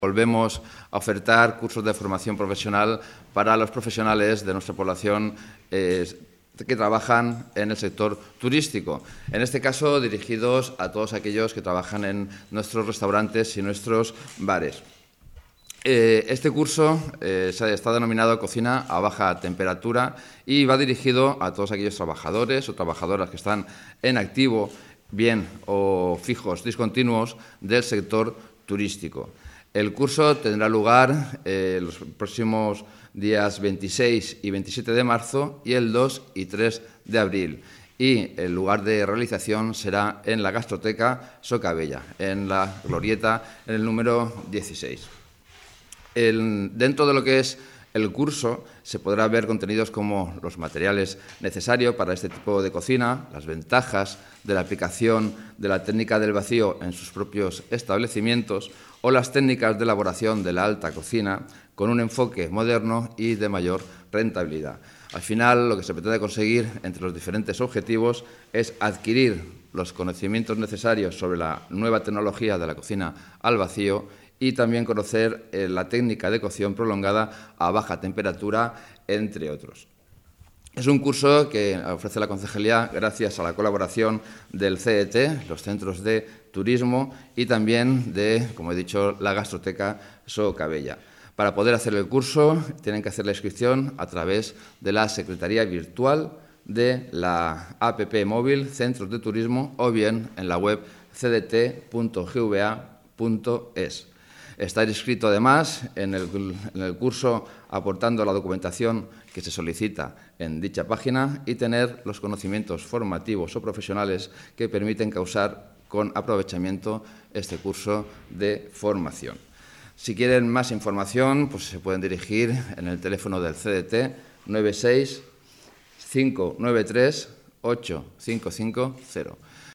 Volvemos a ofertar cursos de formación profesional para los profesionales de nuestra población que trabajan en el sector turístico. En este caso, dirigidos a todos aquellos que trabajan en nuestros restaurantes y nuestros bares. Este curso está denominado Cocina a baja temperatura y va dirigido a todos aquellos trabajadores o trabajadoras que están en activo, bien o fijos, discontinuos, del sector turístico. El curso tendrá lugar los próximos días 26 y 27 de marzo y el 2 y 3 de abril. Y el lugar de realización será en la Gastroteca Socabella, en la Glorieta, en el número 16. Dentro de lo que es el curso se podrá ver contenidos como los materiales necesarios para este tipo de cocina, las ventajas de la aplicación de la técnica del vacío en sus propios establecimientos o las técnicas de elaboración de la alta cocina con un enfoque moderno y de mayor rentabilidad. Al final, lo que se pretende conseguir entre los diferentes objetivos es adquirir los conocimientos necesarios sobre la nueva tecnología de la cocina al vacío y también conocer la técnica de cocción prolongada a baja temperatura, entre otros. Es un curso que ofrece la Concejalía gracias a la colaboración del CET, los centros de turismo, y también de, como he dicho, la Gastroteca Socabella. Para poder hacer el curso tienen que hacer la inscripción a través de la Secretaría Virtual de la APP móvil Centros de Turismo o bien en la web cdt.gva.es. Estar inscrito, además, en el curso aportando la documentación que se solicita en dicha página y tener los conocimientos formativos o profesionales que permiten causar con aprovechamiento este curso de formación. Si quieren más información, pues se pueden dirigir en el teléfono del CDT 96 593 8550.